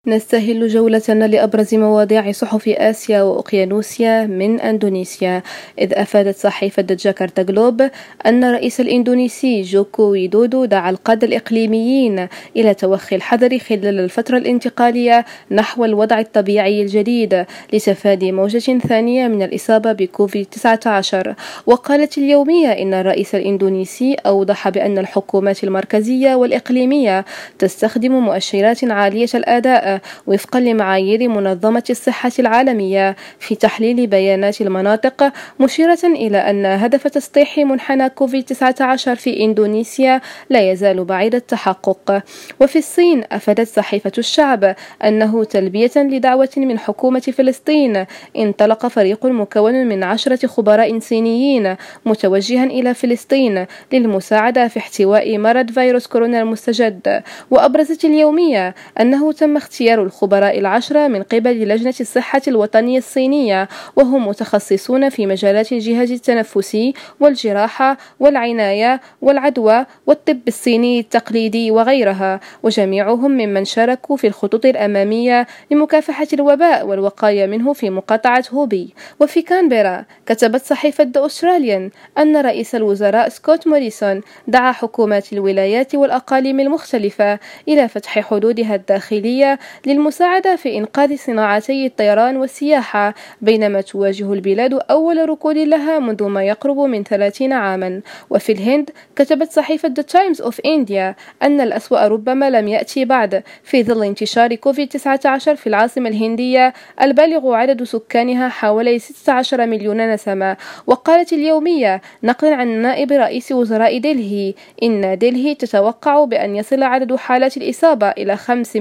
نستهل جولتنا لأبرز مواضيع صحف آسيا وأوقيانوسيا من أندونيسيا، إذ أفادت صحيفة جاكرتا جلوب أن الرئيس الإندونيسي جوكو ويدودو دعا القادة الإقليميين إلى توخي الحذر خلال الفترة الانتقالية نحو الوضع الطبيعي الجديد لتفادي موجة ثانية من الإصابة بكوفيد-19. وقالت اليومية إن الرئيس الإندونيسي أوضح بأن الحكومات المركزية والإقليمية تستخدم مؤشرات عالية الأداء وفقا لمعايير منظمة الصحة العالمية في تحليل بيانات المناطق، مشيرة إلى أن هدف تسطيح منحنى كوفيد-19 في إندونيسيا لا يزال بعيد التحقق. وفي الصين أفادت صحيفة الشعب أنه تلبية لدعوة من حكومة فلسطين انطلق فريق مكون من 10 خبراء صينيين متوجها إلى فلسطين للمساعدة في احتواء مرض فيروس كورونا المستجد. وأبرزت اليومية أنه تم اختيار الخبراء 10 من قبل لجنة الصحة الوطنية الصينية، وهم متخصصون في مجالات الجهاز التنفسي والجراحة والعناية والعدوى والطب الصيني التقليدي وغيرها، وجميعهم ممن شاركوا في الخطوط الأمامية لمكافحة الوباء والوقاية منه في مقاطعة هوبي. وفي كانبرا كتبت صحيفة The Australian أن رئيس الوزراء سكوت موريسون دعا حكومات الولايات والأقاليم المختلفة إلى فتح حدودها الداخلية للمساعدة في إنقاذ صناعتي الطيران والسياحة، بينما تواجه البلاد أول ركود لها منذ ما يقرب من 30 عاما. وفي الهند كتبت صحيفة The Times of India أن الأسوأ ربما لم يأتي بعد في ظل انتشار كوفيد-19 في العاصمة الهندية البالغ عدد سكانها حوالي 16 مليون نسمة. وقالت اليومية نقلا عن نائب رئيس وزراء دلهي إن دلهي تتوقع بأن يصل عدد حالات الإصابة إلى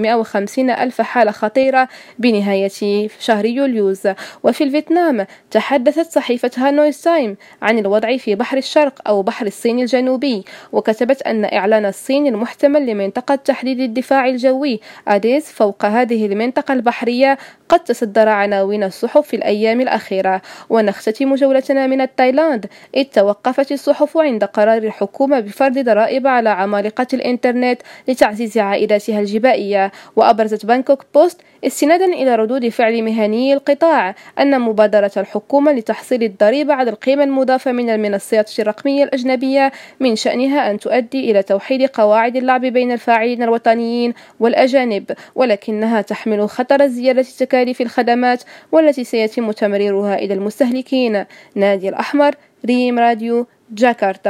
550 ألف حالة خطيرة بنهاية شهر يوليوز. وفي الفيتنام تحدثت صحيفة هانوي تايم عن الوضع في بحر الشرق أو بحر الصين الجنوبي، وكتبت أن إعلان الصين المحتمل لمنطقة تحديد الدفاع الجوي أديز فوق هذه المنطقة البحرية قد تصدر عناوين الصحف في الأيام الأخيرة. ونختتم جولتنا من تايلاند، إذ توقفت الصحف عند قرار الحكومة بفرض ضرائب على عمالقة الإنترنت لتعزيز عائداتها الجبائية. وأبرزت بانكوك بوست استنادا إلى ردود فعل مهني القطاع أن مبادرة الحكومة لتحصيل الضريبة على القيمة المضافة من المنصات الرقمية الأجنبية من شأنها أن تؤدي إلى توحيد قواعد اللعب بين الفاعلين الوطنيين والأجانب، ولكنها تحمل خطر زيادة تكاليف الخدمات والتي سيتم تمريرها إلى المستهلكين. نادي الأحمر، ريم راديو، جاكرتا.